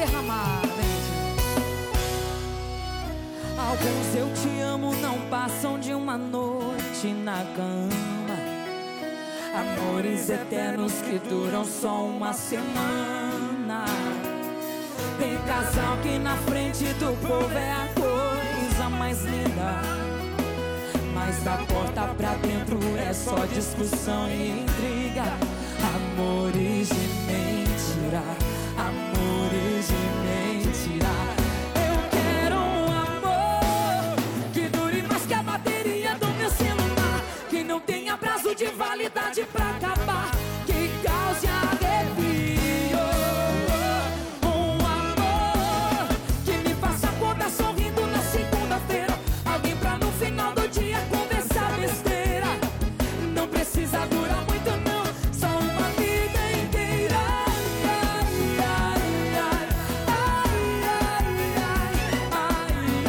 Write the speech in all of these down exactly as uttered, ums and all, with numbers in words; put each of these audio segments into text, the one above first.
derramar, gente. Alguns eu te amo não passam de uma noite na cama. Amores eternos que duram só uma semana. Tem casal que na frente do povo é a coisa mais linda, mas da porta pra dentro é só discussão e intriga. Amores de mentira, amores de mentira. Eu quero um amor que dure mais que a bateria do meu celular, que não tenha prazo de validade pra acabar, que cause arrepio. Um amor que me faça acordar sorrindo na segunda-feira, alguém pra no final do dia conversar besteira. Não precisa durar muito não, só uma vida inteira. Ai, ai, ai, ai, ai,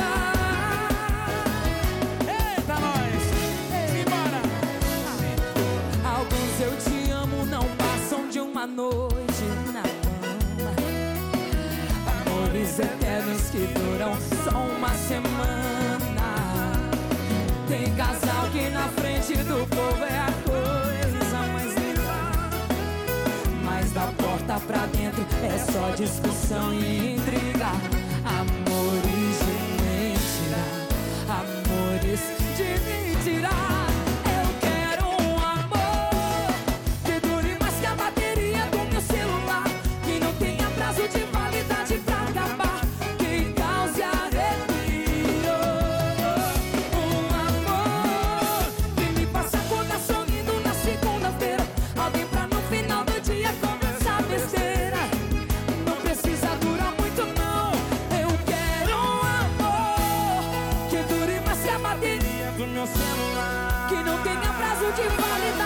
ai, ai. Eita, nós! Simbora! Alguns eu te amo não passam de uma noite na cama. Amores eternos que duram só uma semana. Tem casal que na frente do povo é a coisa mais linda, mas da porta pra dentro é só discussão e intriga. Amores de mentira, amores de mentira. Eu quero um amor que dure mais que a bateria do meu celular, que não tenha prazo de validade pra acabar, que cause arrepio. Um amor que me faça acordar sorrindo na segunda-feira, alguém pra no final do dia conversar besteira. Não precisa durar muito não. Eu quero um amor que dure mais que a bateria Do meu celular. que não tenha prazo de validade